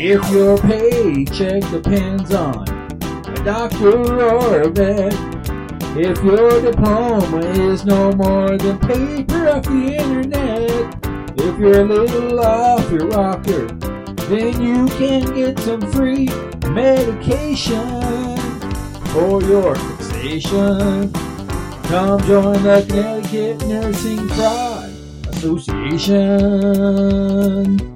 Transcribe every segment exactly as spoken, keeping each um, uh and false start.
If your paycheck depends on a doctor or a vet, if your diploma is no more than paper off the internet, if you're a little off your rocker, then you can get some free medication for your fixation. Come join the Connecticut Nursing Fraud Association.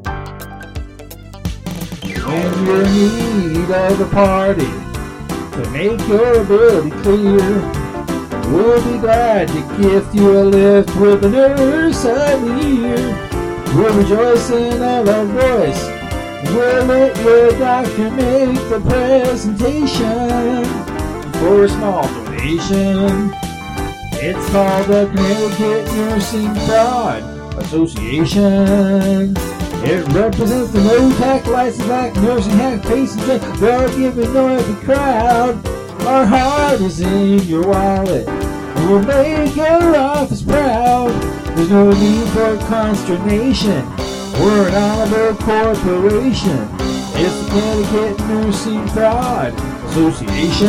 When you're in need of a party to make your ability clear, we'll be glad to gift you a lift with a nurse of the year. We'll rejoice in all our voice. We'll let your doctor make the presentation for a small donation. It's called the Connecticut Nursing Fraud Association. It represents the no-tax license act nursing hack patients that they're giving no every crowd. Our heart is in your wallet. We'll make your office proud. There's no need for consternation. We're an honorable corporation. It's the Connecticut Nursing Fraud Association.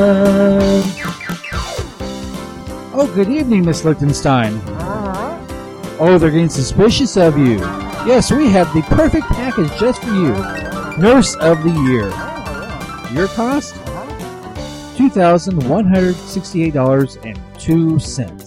Oh, good evening, Miss Lichtenstein. Oh, they're getting suspicious of you. Yes, we have the perfect package just for you. Nurse of the Year. Your cost? two thousand one hundred sixty-eight dollars and two cents.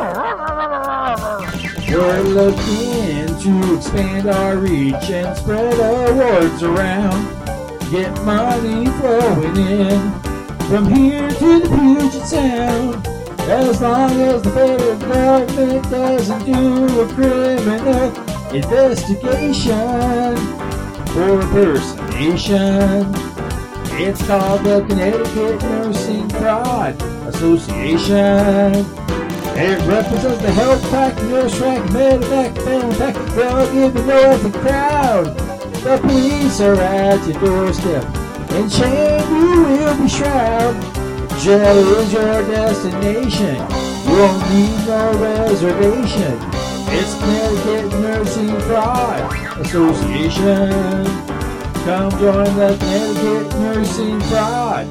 We're looking to expand our reach and spread our awards around. Get money flowing in from here to the Puget Sound. As long as the federal government doesn't do a criminal investigation for impersonation. It's called the Connecticut Nursing Fraud Association. It represents the health pack, nurse rack, medevac, family pack. They'll give you no the crowd. The police are at your doorstep, and shame you will be shrouded. Jail is your destination. You won't need no reservation. It's Connecticut Nursing Fraud Association. Come join the Connecticut Nursing Fraud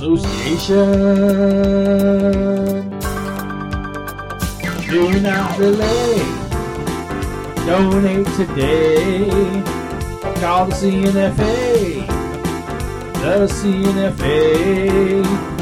Association. Do not delay. Donate today. Call the C N F A. The C N F A.